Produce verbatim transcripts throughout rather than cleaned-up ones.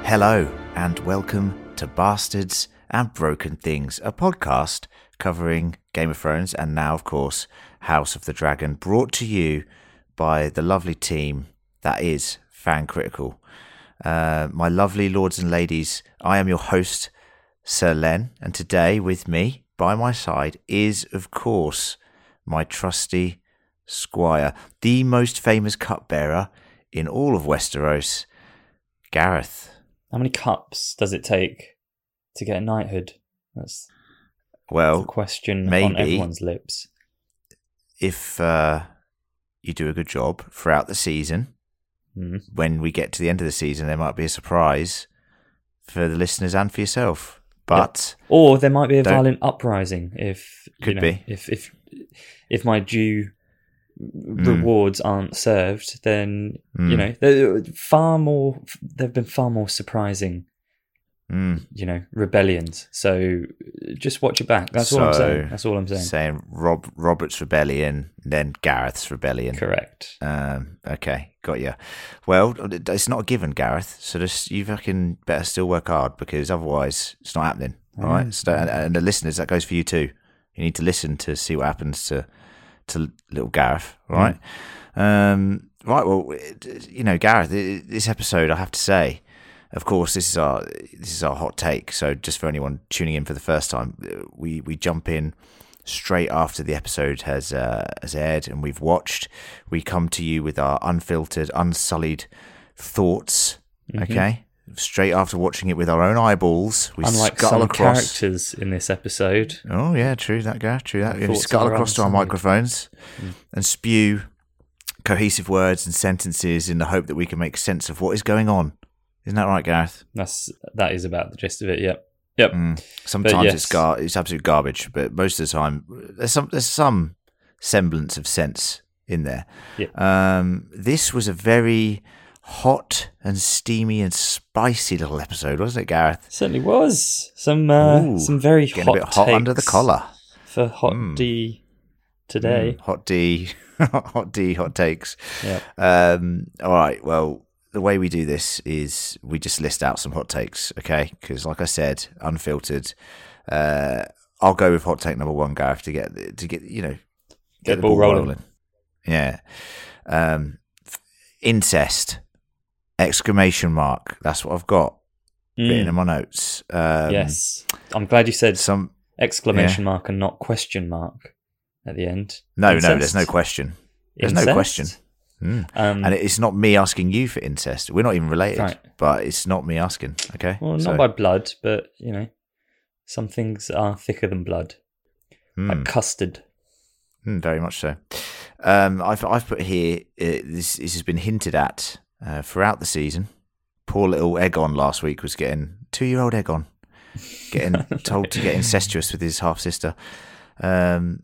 Hello and welcome to Bastards and Broken Things, a podcast covering Game of Thrones and now, of course, House of the Dragon, brought to you by the lovely team that is Fan Critical. Uh, my lovely lords and ladies, I am your host, Sir Len, and today with me, by my side, is, of course, my trusty squire, the most famous cupbearer in all of Westeros, Gareth. How many cups does it take to get a knighthood? That's well, the question maybe on everyone's lips. If uh, you do a good job throughout the season, mm. when we get to the end of the season, there might be a surprise for the listeners and for yourself. But yeah. Or there might be a don't... violent uprising if could you know, be if if if my due mm. rewards aren't served, then mm. you know there far more. There've been far more surprising, mm. you know, rebellions. So just watch it back. That's so, all I'm saying. That's all I'm saying. Saying Rob Robert's rebellion, then Gareth's rebellion. Correct. Um, okay, got you. Well, it's not a given, Gareth. So just you fucking better still work hard because otherwise it's not happening. All mm. right. So, and, and the listeners, that goes for you too. You need to listen to see what happens to. to little Gareth, right? Mm. Um, right, well, you know, Gareth, this episode, I have to say, of course, this is our this is our hot take. So, just for anyone tuning in for the first time, we we jump in straight after the episode has uh, has aired and we've watched. We come to you with our unfiltered, unsullied thoughts. Mm-hmm. Okay. Straight after watching it with our own eyeballs, we Unlike scuttle some across. characters in this episode. Oh yeah, true that, Gareth. True that. We Thoughts scuttle are across to our unsolid. microphones Mm. and spew cohesive words and sentences in the hope that we can make sense of what is going on. Isn't that right, Gareth? That's that is about the gist of it. Yep. Yep. Mm. Sometimes yes. it's gar- it's absolute garbage, but most of the time there's some there's some semblance of sense in there. Yeah. Um, this was a very hot and steamy and spicy little episode, wasn't it, Gareth? Certainly was. Some uh, Ooh, some very getting hot a bit hot under the takes collar for Hot Mm. D today. Mm, hot D, hot D, hot takes. Yeah. Um, all right. Well, the way we do this is we just list out some hot takes, okay? Because, like I said, unfiltered. Uh, I'll go with hot take number one, Gareth, to get to get you know get, Get the ball ball rolling. rolling. Yeah. Um, incest. Exclamation mark. That's what I've got Mm. written in my notes. Um, Yes. I'm glad you said Some exclamation yeah. mark and not question mark at the end. no, Incest? no. There's no question. There's Incest? no question. Mm. Um, And it's not me asking you for incest. We're not even related, Right. but it's not me asking. Okay. well, So, not by blood, but you know, some things are thicker than blood, mm, like custard. mm, very much so. Um, I've I've put here. Uh, this this has been hinted at uh, throughout the season. Poor little Aegon last week was getting two-year-old Aegon getting told to get incestuous with his half sister. Um,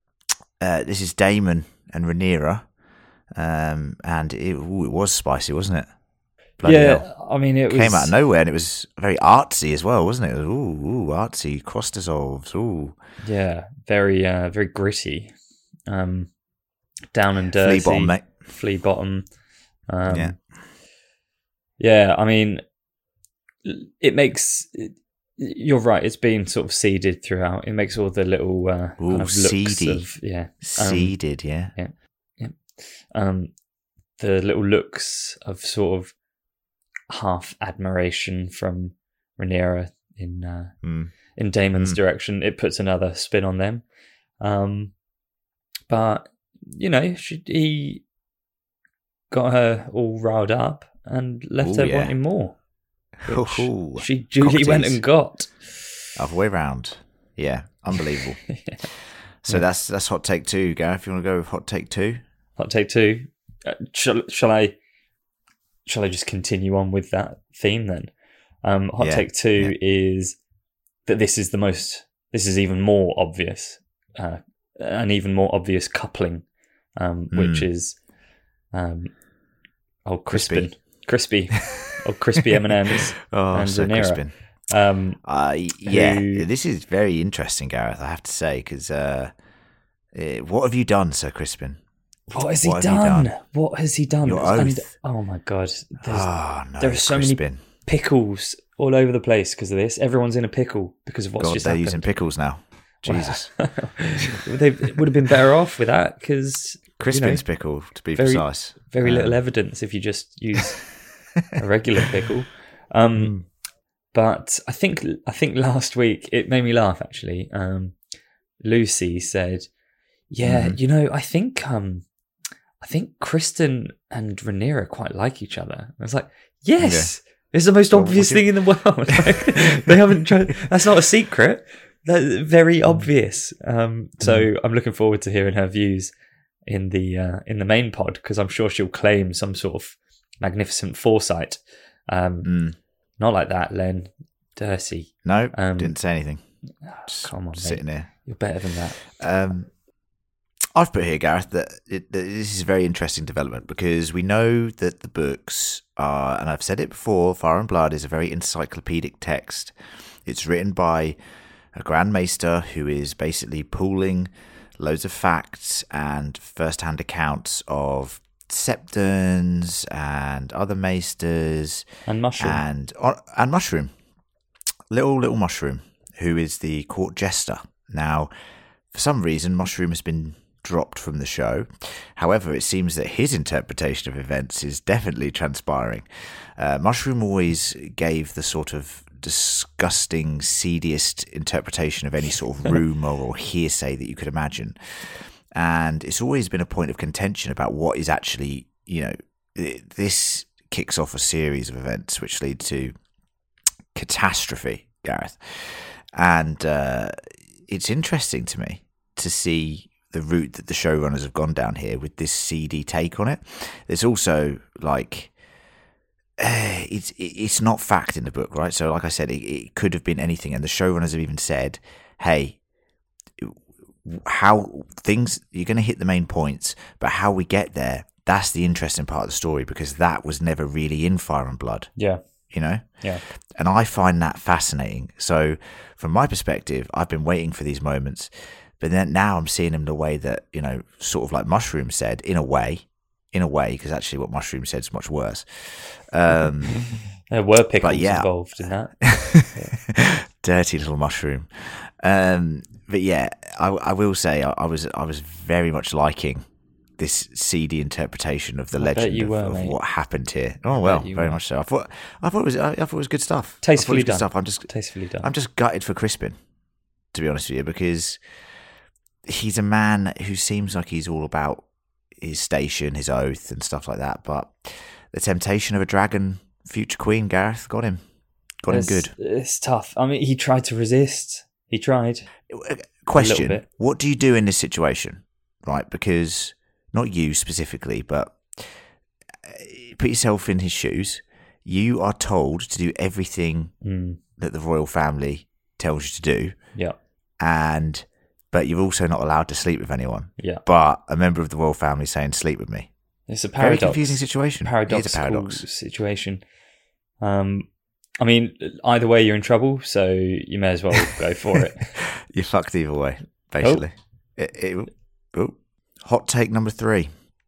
uh, this is Daemon and Rhaenyra. Um, and it, ooh, it was spicy, wasn't it? Bloody yeah, hell. I mean, it Came was out of nowhere, and it was very artsy as well, wasn't it? It was, ooh, ooh, artsy, cross dissolves, ooh. yeah, very, uh, very gritty, um, down and dirty, Flea bottom, mate. flea bottom. Um, Yeah. yeah. I mean, it makes. It, you're right. It's been sort of seeded throughout. It makes all the little uh, Ooh, kind of looks seedy. of yeah, um, Seeded, yeah. um, the little looks of sort of half admiration from Rhaenyra in uh, Mm. in Daemon's Mm. direction. It puts another spin on them. Um, but you know, she, he got her all riled up and left Ooh, her yeah. wanting more. which Ooh, she duly went cocktease. and got. Other way round. Yeah, unbelievable. Yeah. So that's that's hot take two, Gareth. If you want to go with hot take two? Hot take two. Uh, shall, shall I? Shall I just continue on with that theme then? Um, hot Yeah, take two is that this is the most. This is even more obvious, uh, an even more obvious coupling, um, which Mm. is, um, oh Crispy. crispy, crispy, oh crispy M and M's Oh, and so Rhaenyra. crispin. Um, Uh, yeah, who- this is very interesting, Gareth, I have to say, because uh, eh, what have you done, Sir Crispin? what has he What have you done? done? What has he done? Your And- oath. oh my god, there's, Oh, no, there are so many Crispin. pickles all over the place because of this. Everyone's in a pickle because of what's God, just they're happened. using pickles now. Jesus. They would have been better off with that because Crispin's you know, pickle, to be very, precise. Very um, little evidence if you just use a regular pickle. Um, mm. But I think I think last week it made me laugh actually. Um, Lucy said, "Yeah, mm. you know, I think um, I think Kristen and Rhaenyra quite like each other." I was like, "Yes, yeah. It's the most well, obvious thing you... in the world. Like, they haven't tried. That's not a secret. That's very obvious." Um, so mm. I'm looking forward to hearing her views in the uh, in the main pod because I'm sure she'll claim some sort of magnificent foresight. Um, mm. Not like that, Len. Dirty. No, um, didn't say anything. Oh, come on, sitting mate. here. You're better than that. Um, I've put here, Gareth, that, it, that this is a very interesting development because we know that the books are, and I've said it before, Fire and Blood is a very encyclopedic text. It's written by a Grand Maester who is basically pooling loads of facts and first-hand accounts of Septons and other maesters and Mushroom and and Mushroom, little little Mushroom, who is the court jester. Now, for some reason, Mushroom has been dropped from the show. However, it seems that his interpretation of events is definitely transpiring. Uh, Mushroom always gave the sort of disgusting, seediest interpretation of any sort of rumour or hearsay that you could imagine. And it's always been a point of contention about what is actually, you know, this kicks off a series of events which lead to catastrophe, Gareth. And uh, it's interesting to me to see the route that the showrunners have gone down here with this seedy take on it. There's also, like, uh, it's it's not fact in the book, right? So, like I said, it, it could have been anything. And the showrunners have even said, hey, how things you're going to hit the main points, but how we get there, that's the interesting part of the story because that was never really in Fire and Blood. Yeah, you know. Yeah, and I find that fascinating. So from my perspective, I've been waiting for these moments, but then now I'm seeing them the way that, you know, sort of like Mushroom said, in a way, in a way, because actually what Mushroom said is much worse. Um, there were pickles yeah. involved in that. Yeah. Dirty little Mushroom. Um, But yeah, I, I will say I, I was I was very much liking this seedy interpretation of the I legend you of, were, of mate. what happened here. Oh well, very were. much so. I thought I thought it was I, I thought it was good stuff. Tastefully I thought it was done. good stuff. I'm just tastefully done. I'm just gutted for Crispin, to be honest with you, because he's a man who seems like he's all about his station, his oath, and stuff like that. But the temptation of a dragon future queen, Gareth, got him. Got it's, him good. It's tough. I mean, he tried to resist. He tried. Question, what do you do in this situation, right? Because, not you specifically, but put yourself in his shoes. You are told to do everything mm. that the royal family tells you to do. Yeah. And, but you're also not allowed to sleep with anyone. Yeah. But a member of the royal family is saying, sleep with me. It's a paradox. Very confusing situation. Paradoxical it is a paradox. situation. Um, I mean, either way, you're in trouble, so you may as well go for it. You're fucked either way, basically. Oh. It, it, oh. Hot take number three.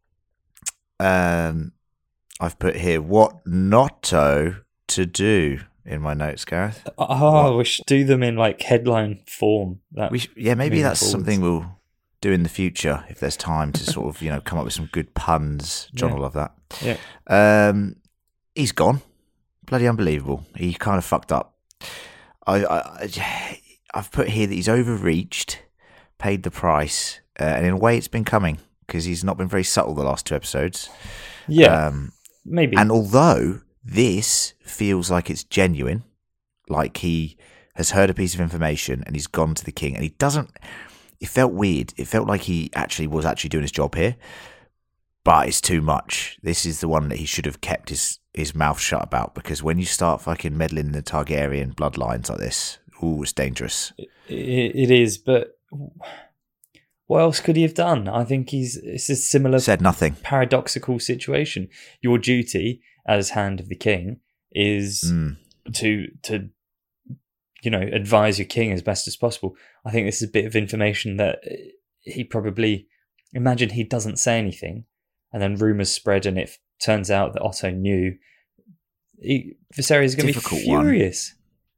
Um, I've put here what not to do in my notes, Gareth. Oh, what? We should do them in like headline form. That we should, yeah, maybe that's forwards. something we'll do in the future if there's time to sort of, you know, come up with some good puns. John yeah. will love that. Yeah. Um, he's gone. Bloody unbelievable. He kind of fucked up. I, I, I've put here that he's overreached, paid the price, uh, and in a way it's been coming because he's not been very subtle the last two episodes. Yeah, um, maybe. And although this feels like it's genuine, like he has heard a piece of information and he's gone to the king, and he doesn't, it felt weird. It felt like he actually was actually doing his job here, but it's too much. This is the one that he should have kept his his mouth shut about, because when you start fucking meddling in the Targaryen bloodlines like this, ooh, it's dangerous. It, it is, but what else could he have done? I think he's it's a similar said nothing paradoxical situation. Your duty as Hand of the King is mm. to to you know advise your king as best as possible. I think this is a bit of information that he probably imagine he doesn't say anything, and then rumors spread, and it turns out that Otto knew. he, Viserys is going to be Difficult one. furious.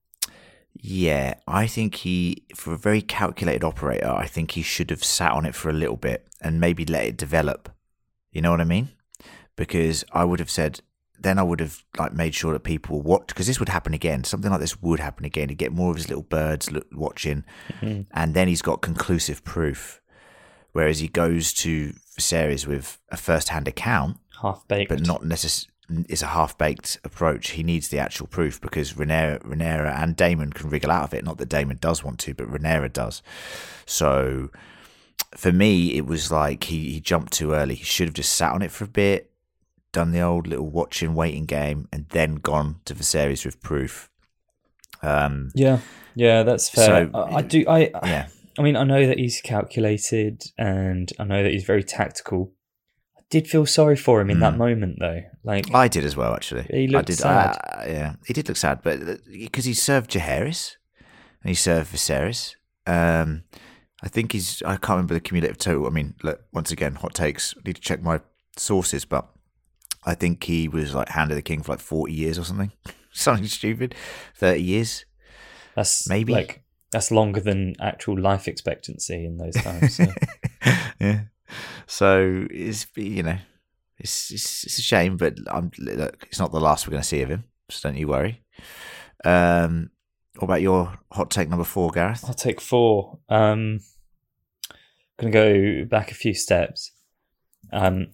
Yeah, I think he, for a very calculated operator, I think he should have sat on it for a little bit and maybe let it develop. You know what I mean? Because I would have said, then I would have like made sure that people watch, because this would happen again. Something like this would happen again. He'd get more of his little birds look, watching, mm-hmm. and then he's got conclusive proof. Whereas he goes to Viserys with a first-hand account, half-baked, but not necessarily. It's a half-baked approach. He needs the actual proof because Rhaenyra, Rhaenyra and Daemon can wriggle out of it. Not that Daemon does want to, but Rhaenyra does. So for me, it was like he, he jumped too early. He should have just sat on it for a bit, done the old little watching, waiting game, and then gone to Viserys with proof. Um, yeah, yeah, that's fair. So, I, I do. I yeah. I mean, I know that he's calculated, and I know that he's very tactical. Did feel sorry for him in mm. that moment, though. Like I did as well, actually. He looked I did, sad. Uh, yeah, he did look sad, but because he served Jaehaerys and he served Viserys. Um, I think he's. I can't remember the cumulative total. I mean, look, once again, hot takes. I need to check my sources, but I think he was like Hand of the King for like forty years or something, something stupid, thirty years. That's maybe like that's longer than actual life expectancy in those times. So. Yeah. So it's you know it's, it's it's a shame, but I'm look, it's not the last we're going to see of him. So don't you worry. Um, what about your hot take number four, Gareth? Hot take four. Um, going to go back a few steps. Um,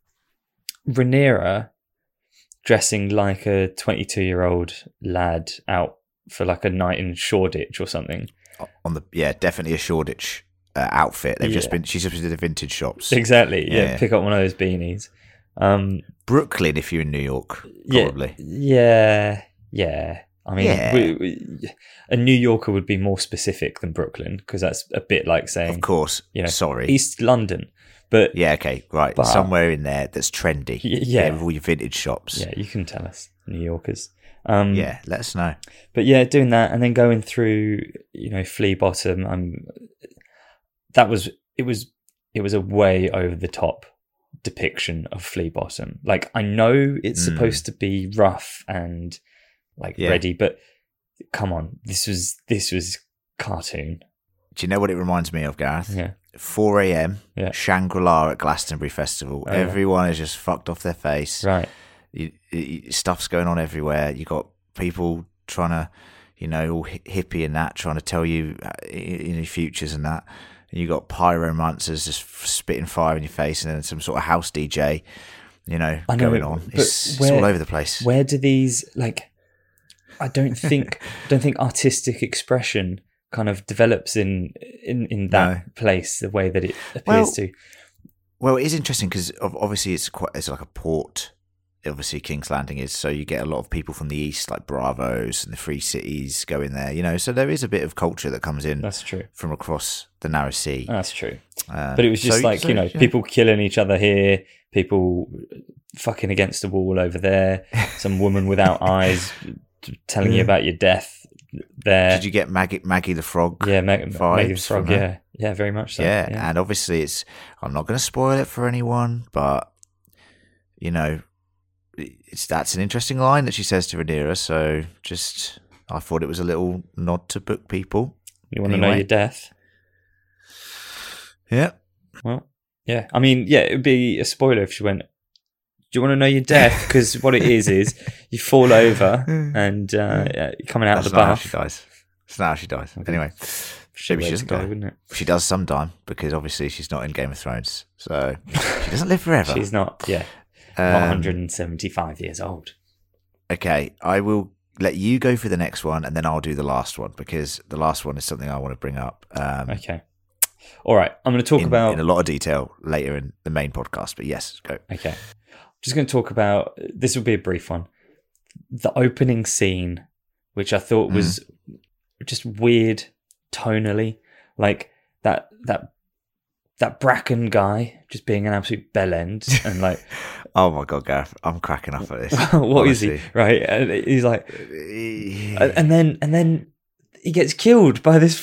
Rhaenyra dressing like a twenty-two-year-old lad out for like a night in Shoreditch or something. On the yeah, definitely a Shoreditch. Uh, outfit. They've yeah. just been. She's just been to the vintage shops. Exactly. Yeah. yeah. Pick up one of those beanies. Um, Brooklyn, if you're in New York, probably. Yeah. Yeah. I mean, yeah. we, we, a New Yorker would be more specific than Brooklyn because that's a bit like saying, of course. You know, sorry, East London. But yeah, okay, right. But, somewhere in there that's trendy. Yeah. yeah with all your vintage shops. Yeah, you can tell us, New Yorkers. Um, yeah, let us know. But yeah, doing that and then going through, you know, Flea Bottom. I'm. That was it was it was a way over the top depiction of Flea Bottom. Like I know it's mm. supposed to be rough and like yeah. ready, but come on, this was this was cartoon. Do you know what it reminds me of, Gareth? Yeah. four a.m. Yeah. Shangri-La at Glastonbury Festival. Oh, Everyone yeah. is just fucked off their face. Right. You, you, stuff's going on everywhere. You got people trying to, you know, all hippie and that, trying to tell you, you know, futures and that. You got pyromancers just spitting fire in your face, and then some sort of house D J, you know, know going on. It's, where, it's all over the place. Where do these like? I don't think don't think artistic expression kind of develops in in, in that no. place the way that it appears well, to. Well, it is interesting because obviously it's quite it's like a port. Obviously, King's Landing is, so you get a lot of people from the east, like Bravos and the Free Cities, go in there. You know, so there is a bit of culture that comes in. That's true. From across the narrow sea. That's true. Uh, but it was just so, like so, you know, yeah. people killing each other here, people fucking against the wall over there, some woman without eyes telling you about your death there. Did you get Maggie, Maggie the Frog? Yeah, Mag- Maggie the Frog. Yeah, yeah, very much so. Yeah, yeah. and obviously it's. I'm not going to spoil it for anyone, but you know. It's that's an interesting line that she says to Rhaenyra. So just, I thought it was a little nod to book people. You want anyway. to know your death? Yeah. Well, yeah. I mean, yeah, it would be a spoiler if she went, do you want to know your death? Because what it is is you fall over and uh, you're coming out that's of the not bath. How she dies. That's not how she dies. Okay. Anyway, maybe she doesn't go, die, wouldn't it? She does sometime because obviously she's not in Game of Thrones, so she doesn't live forever. She's not. Yeah. Um, one hundred seventy-five years old. Okay, I will let you go for the next one, and then I'll do the last one because the last one is something I want to bring up. Um, okay. All right, I'm going to talk in, about in a lot of detail later in the main podcast. But yes, go. Okay, I'm just going to talk about. This will be a brief one. The opening scene, which I thought was mm. just weird tonally, like that that. That Bracken guy just being an absolute bellend and like, oh my god, Gareth, I'm cracking up at this. What honestly. Is he? Right, and he's like, and then and then he gets killed by this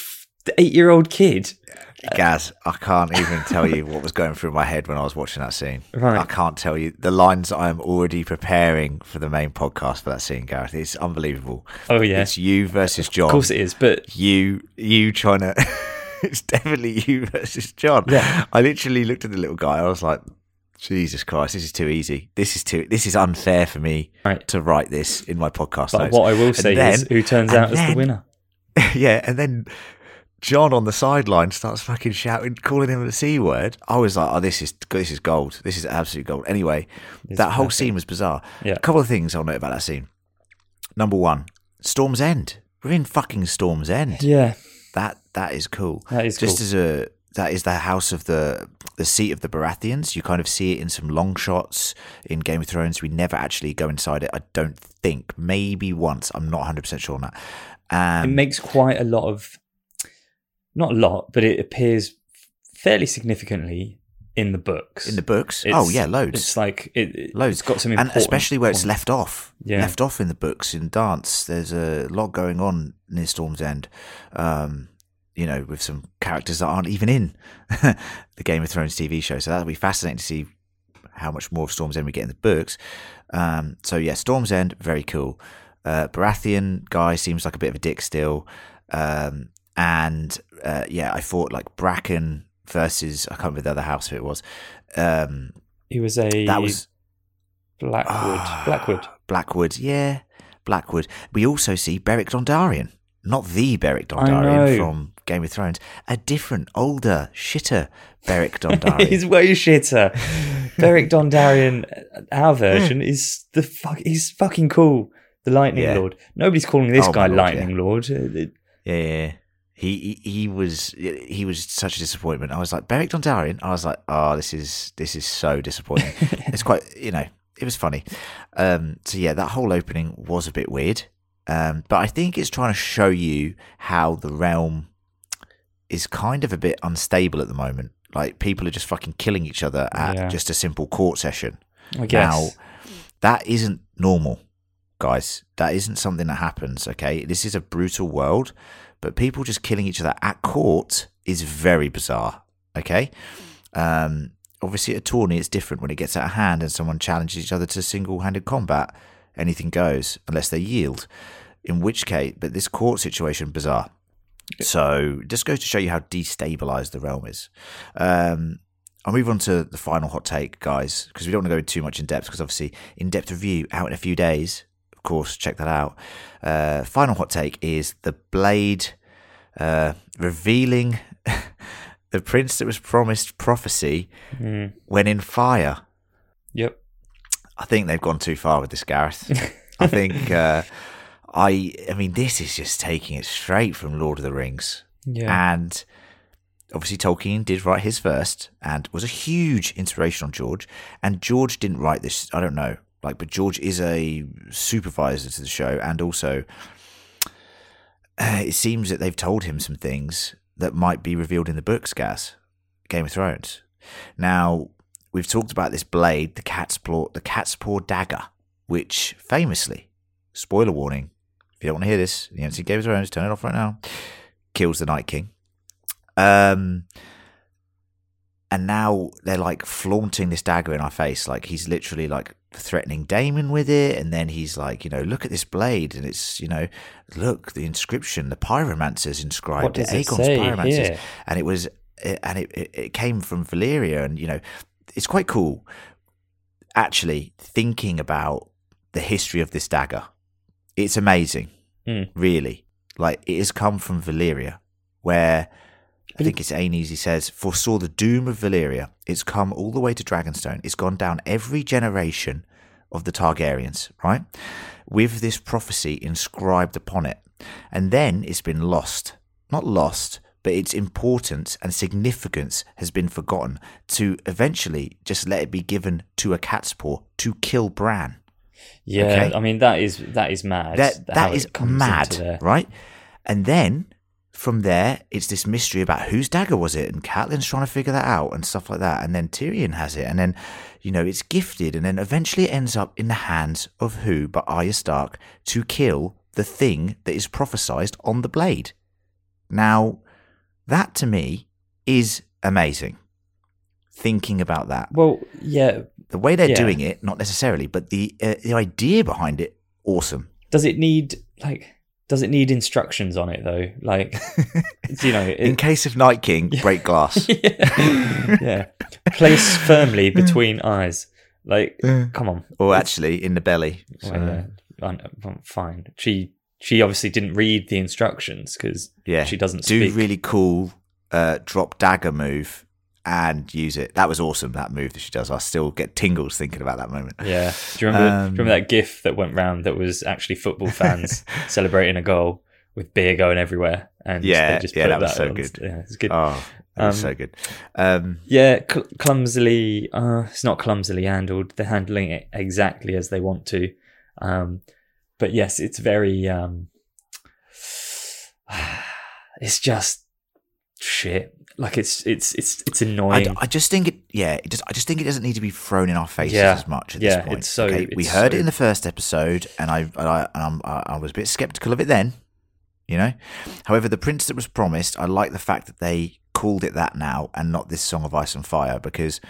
the eight-year-old kid. Gaz, I can't even tell you what was going through my head when I was watching that scene. Right. I can't tell you the lines I am already preparing for the main podcast for that scene, Gareth. It's unbelievable. Oh yeah, it's you versus John. Of course it is, but you, you trying to. It's definitely you versus John. Yeah. I literally looked at the little guy. I was like, Jesus Christ, this is too easy. This is too. This is unfair for me right. to write this in my podcast But notes. what I will say then, is, who turns out then, as the winner? Yeah, and then John on the sideline starts fucking shouting, calling him the C word. I was like, oh, this is this is gold. This is absolute gold. Anyway, It's that whole perfect. scene was bizarre. Yeah. A couple of things I'll note about that scene. Number one, Storm's End. We're in fucking Storm's End. Yeah, That that is cool. that is Just cool. as a that is the house of the the seat of the Baratheons. You kind of see it in some long shots in Game of Thrones. We never actually go inside it. I don't think. Maybe once. I'm not one hundred percent sure on that. Um, It makes quite a lot of, not a lot, but it appears fairly significantly in the books. in the books. It's- Oh yeah, loads. It's like it, it- Loads. It's got some And important especially where it's points. left off. Yeah. Left off in the books, in Dance. There's a lot going on near Storm's End. Um, you know, with some characters that aren't even in the Game of Thrones T V show. So that'll be fascinating to see how much more of Storm's End we get in the books. Um, so yeah, Storm's End, very cool. Uh, Baratheon guy seems like a bit of a dick still. Um, and uh, yeah, I thought like Bracken versus, I can't remember the other house who it was. Um, He was a that was Blackwood. Ah, Blackwood. Blackwood, yeah, Blackwood. We also see Beric Dondarrion, not the Beric I Dondarrion know. from Game of Thrones, a different, older, shitter Beric Dondarrion. He's way shitter. Beric Dondarrion, our version, is the fuck. He's fucking cool. The Lightning Yeah. Lord. Nobody's calling this Oh, guy my Lord, Lightning yeah. Lord. Uh, it- yeah, yeah, yeah. He, he he was he was such a disappointment. I was like Beric Dondarrion. I was like, oh, this is this is so disappointing. It's quite, you know, it was funny. Um, so yeah, that whole opening was a bit weird. Um, but I think it's trying to show you how the realm is kind of a bit unstable at the moment. Like people are just fucking killing each other at Yeah. just a simple court session. I guess. Now, that isn't normal, guys. That isn't something that happens, okay? This is a brutal world, but people just killing each other at court is very bizarre, okay? Um, obviously, at a tourney, it's different when it gets out of hand and someone challenges each other to single-handed combat. Anything goes, unless they yield. In which case, but this court situation, bizarre. So, just goes to show you how destabilized the realm is. Um, I'll move on to the final hot take, guys, because we don't want to go too much in depth, because obviously in-depth review out in a few days. Of course, check that out. Uh, final hot take is the blade uh, revealing the prince that was promised prophecy Mm. when in fire. Yep. I think they've gone too far with this, Gareth. I think, uh, I, I mean, this is just taking it straight from Lord of the Rings. Yeah. And obviously Tolkien did write his first and was a huge inspiration on George. And George didn't write this, I don't know, like, but George is a supervisor to the show. And also, uh, it seems that they've told him some things that might be revealed in the books, Gaz. Game of Thrones. Now, we've talked about this blade, the cat's paw, the cat's paw dagger, which famously, spoiler warning, if you don't want to hear this, you haven't seen Game of Thrones, turn it off right now, kills the Night King. Um, and now they're like flaunting this dagger in our face, like he's literally like threatening Daemon with it, and then he's like, you know, look at this blade, and it's, you know, look, the inscription, the pyromancers inscribed What does it, it Aegon's say pyromancers, here? and it was, and it, it, it came from Valyria, and you know, it's quite cool, actually, thinking about the history of this dagger. It's amazing, Mm. really. Like, it has come from Valyria, where I But think it's Aenys, he says, foresaw the doom of Valyria. It's come all the way to Dragonstone. It's gone down every generation of the Targaryens, right? With this prophecy inscribed upon it. And then it's been lost. Not lost, but its importance and significance has been forgotten to eventually just let it be given to a cat's paw to kill Bran. Yeah, Okay. I mean that is that is mad. That how that it is comes mad, into there. right? And then from there, it's this mystery about whose dagger was it, and Catelyn's trying to figure that out and stuff like that. And then Tyrion has it, and then, you know, it's gifted, and then eventually it ends up in the hands of who but Arya Stark to kill the thing that is prophesized on the blade. Now, That to me is amazing. Thinking about that. Well, yeah. The way they're yeah. doing it, not necessarily, but the uh, the idea behind it, awesome. Does it need like? Does it need instructions on it though? Like, you know, it, in case of Night King, break glass. yeah. yeah, place firmly between eyes. Like, come on. Or actually, in the belly. So. Well, yeah, I'm, I'm fine. She she obviously didn't read the instructions because yeah. she doesn't do speak. really cool uh, drop dagger move and use it. That was awesome. That move that she does. I still get tingles thinking about that moment. Yeah. Do you remember? Um, do you remember that GIF that went round that was actually football fans celebrating a goal with beer going everywhere? And yeah, they just yeah, put that was that so on. good. Yeah, it's good. Oh, that was Um, so good. Um, Yeah, cl- clumsily. Uh, it's not clumsily handled. They're handling it exactly as they want to. Um, but yes, it's very. Um, it's just shit. Like it's it's it's it's I, annoying. d- I just think it. Yeah, it just. I just think it doesn't need to be thrown in our faces Yeah, as much at yeah, this point. it's so- okay? We it's heard so- it in the first episode, and I, and I, and I'm, I I was a bit skeptical of it then. You know, however, the Prince that was promised, I like the fact that they called it that now and not this Song of Ice and Fire, because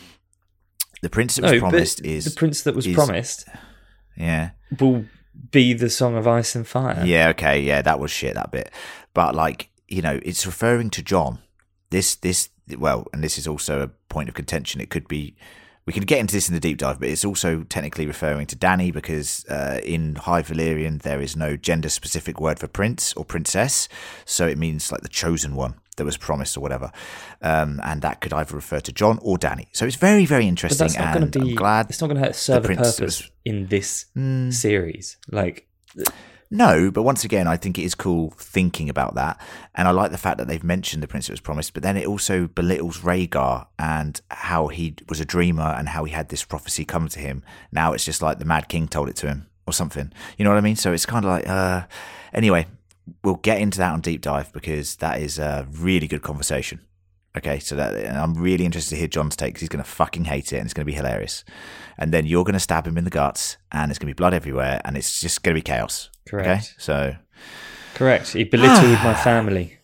the Prince that was no, promised but is the prince that was is- promised yeah. will be the Song of Ice and Fire. Yeah, okay, yeah, that was shit, that bit. But, like, you know, it's referring to John. This, this, well, and this is also a point of contention. It could be, we can get into this in the deep dive, but it's also technically referring to Dany because uh, in High Valyrian, there is no gender-specific word for prince or princess. So it means, like, the chosen one that was promised or whatever. Um, and that could either refer to John or Dany. So it's very, very But interesting. that's not going and to be. I'm glad. It's not going to serve a prince purpose was- in this Mm. series. Like, No, but once again, I think it is cool thinking about that. And I like the fact that they've mentioned the Prince that was promised, but then it also belittles Rhaegar and how he was a dreamer and how he had this prophecy come to him. Now it's just like the Mad King told it to him or something. You know what I mean? So it's kind of like, uh, anyway, we'll get into that on Deep Dive because that is a really good conversation. Okay, so that, and I'm really interested to hear John's take because he's going to fucking hate it and it's going to be hilarious. And then you're going to stab him in the guts and it's going to be blood everywhere and it's just going to be chaos. correct. Okay, so Correct. He belittled my family.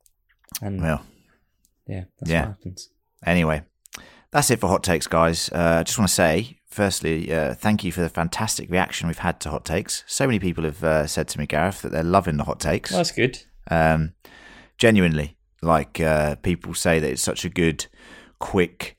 And well, yeah, that's yeah. what happens. anyway, that's it for hot takes, guys. I uh, just want to say, firstly, uh, thank you for the fantastic reaction we've had to hot takes. So many people have uh, said to me, Gareth, that they're loving the hot takes. Well, that's good. Um, genuinely, like uh, people say that it's such a good, quick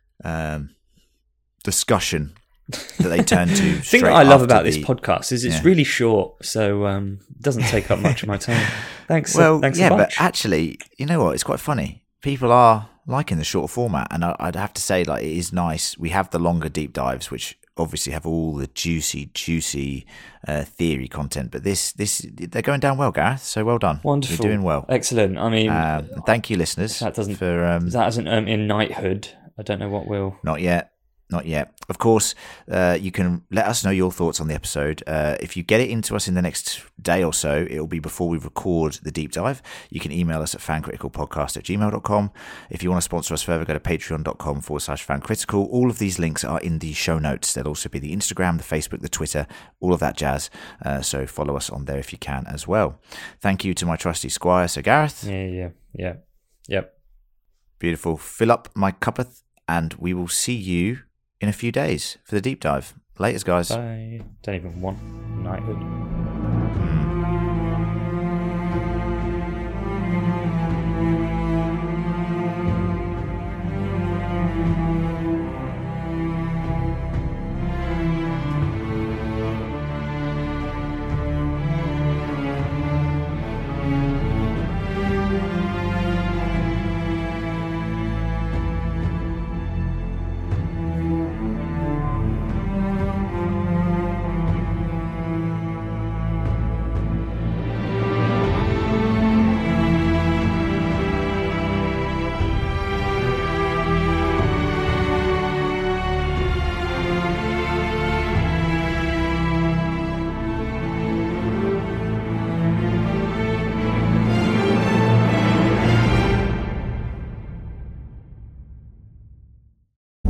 um, discussion that they turn to. The thing straight that I love after about the- this podcast is it's yeah. really short, so um, it doesn't take up much of my time. Thanks. Well, thanks yeah, a but bunch. actually, you know what? It's quite funny. People are liking the shorter format, and I, I'd have to say, like, it is nice. We have the longer deep dives, which obviously have all the juicy, juicy uh, theory content. But this, this, they're going down well, Gareth. So well done. Wonderful. You're doing well. Excellent. I mean, Um, and thank you, listeners. that doesn't- for um, that hasn't earned me a knighthood. I don't know what will. not yet. Not yet. Of course, uh, you can let us know your thoughts on the episode. Uh, if you get it into us in the next day or so, it will be before we record the deep dive. You can email us at fancriticalpodcast at gmail dot com. If you want to sponsor us further, go to patreon.com forward slash fancritical. All of these links are in the show notes. There'll also be the Instagram, the Facebook, the Twitter, all of that jazz. Uh, so follow us on there if you can as well. Thank you to my trusty squire, Sir Gareth. Yeah, yeah, yeah. Yep. Beautiful. Fill up my cuppeth, and we will see you in a few days for the deep dive. Laters, guys. I don't even want knighthood.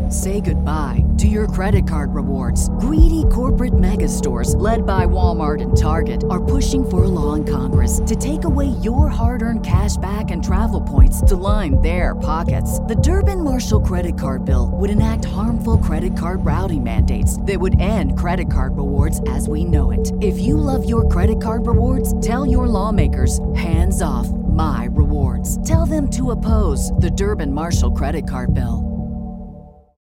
Say goodbye to your credit card rewards. Greedy corporate mega stores, led by Walmart and Target, are pushing for a law in Congress to take away your hard-earned cash back and travel points to line their pockets. The Durbin-Marshall credit card bill would enact harmful credit card routing mandates that would end credit card rewards as we know it. If you love your credit card rewards, tell your lawmakers, hands off my rewards. Tell them to oppose the Durbin-Marshall credit card bill.